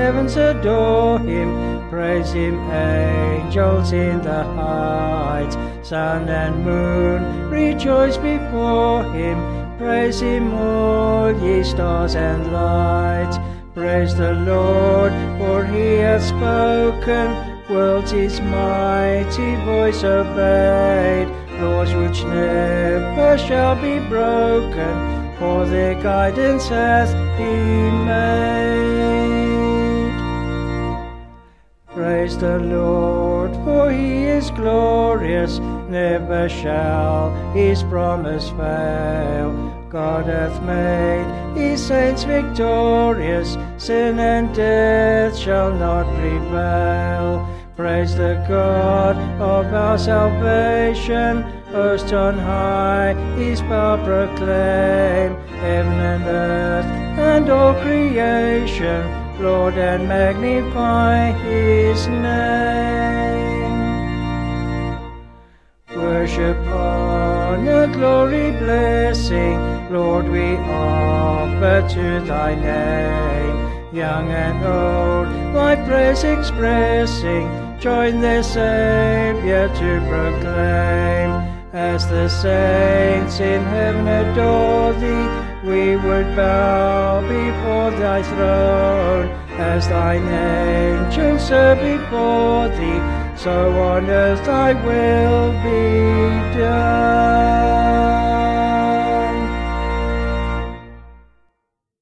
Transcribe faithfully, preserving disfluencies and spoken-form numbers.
heavens adore him. Praise him, angels in the heights. Sun and moon rejoice before him. Praise him, all ye stars and lights. Praise the Lord, for he hath spoken. Worlds his mighty voice obeyed. Laws which never shall be broken, for their guidance hath he made. Praise the Lord, for he is glorious. Never shall his promise fail. God hath made his saints victorious. Sin and death shall not prevail. Praise the God of our salvation. Hosts on high his power proclaim. Heaven and earth and all creation, Lord, and magnify his name. Worship, honor, glory, blessing, Lord, we offer to thy name. Young and old, thy praise expressing, join their Saviour to proclaim. As the saints in heaven adore thee, we would bow before thy throne. As thine angels serve before thee, so on earth thy will be done.